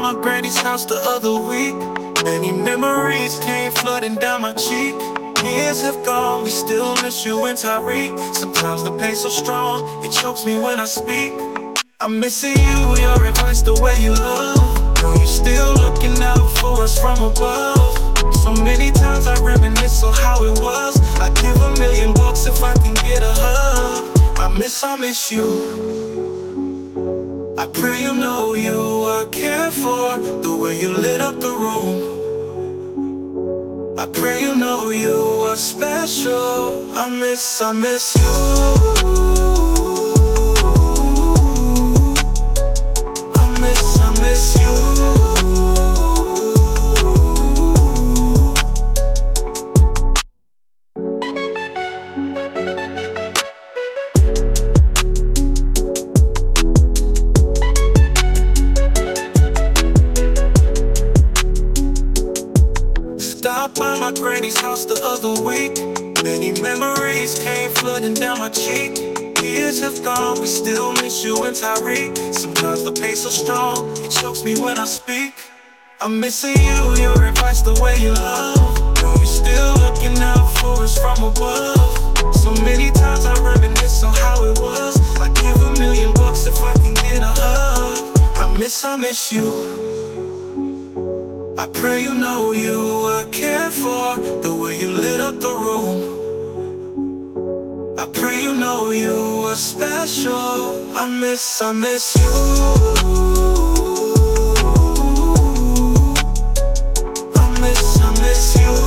my granny's house the other week. Many memories came flooding down my cheek. Years have gone, we still miss you and Tyreek. Sometimes the pain's so strong, it chokes me when I speak. I'm missing you, your advice, the way you love. Know you still looking out for us from above. So many times I reminisce on how it was. I'd give $1,000,000 if I can get a hug. I miss you. I pray you know you were cared for, the way you lit up the room. I pray you know you were special. I miss you. I miss you. Stopped by my granny's house the other week. Many memories came flooding down my cheek. Years have gone, we still miss you and Tyreek. Sometimes the pain's so strong, it chokes me when I speak. I'm missing you, your advice, the way you love. Know you're still looking out for us from above. So many times I reminisce on how it was. I'd give $1,000,000 if I can get a hug. I miss you. I pray you know you were cared for, the way you lit up the room. I pray you know you were special. I miss you. I miss you.